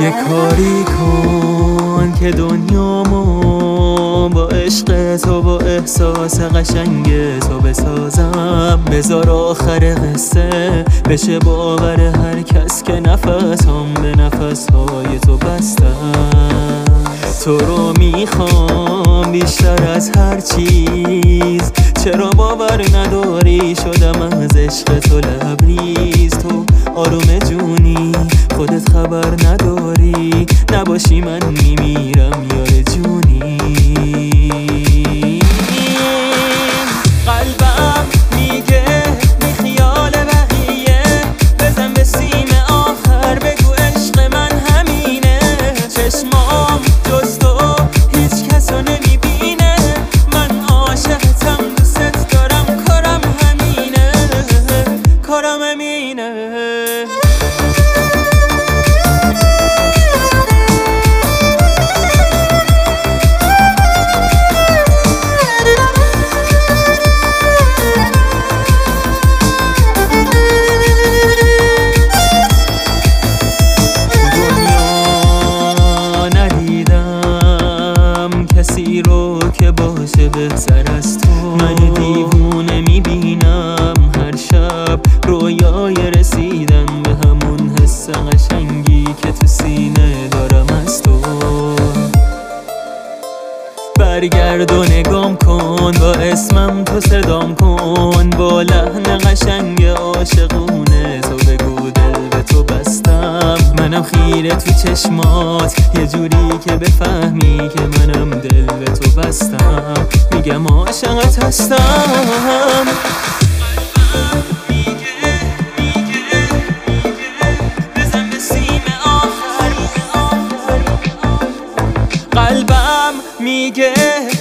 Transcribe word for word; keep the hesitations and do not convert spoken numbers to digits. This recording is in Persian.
یه کاری کن که دنیامو با عشق تو با احساس قشنگ تو بسازم. بذار آخر قصه بشه باور هر کس که نفسم به نفسهای تو بستم. تو رو میخوام بیشتر از هر چیز، چرا باور نداری شدم از عشق تو لبریز. تو آروم جونی خودت خبر نداری، نباشی من میمیرم یار جونی. قلبم میگه بی خیال بقیه، بزن به سیم آخر بگو عشق من همینه. چشمام جز تو هیچ کسو نمیبینه، من عاشقتم دوست دارم کارم همینه، کارم همینه. کسی رو که باشه بهتر از تو، من دیوونه میبینم هر شب رویای رسیدن به همون حس قشنگی که تو سینه دارم از تو. برگرد و نگام کن، با اسمم تو صدام کن، با لحن قشنگ عاشقونه تو بگو دل به تو بستم. منم خیره تو چشمات یه جوری که بفهمی که منم دل به تو بستم. میگم عاشقت هستم. قلبم میگه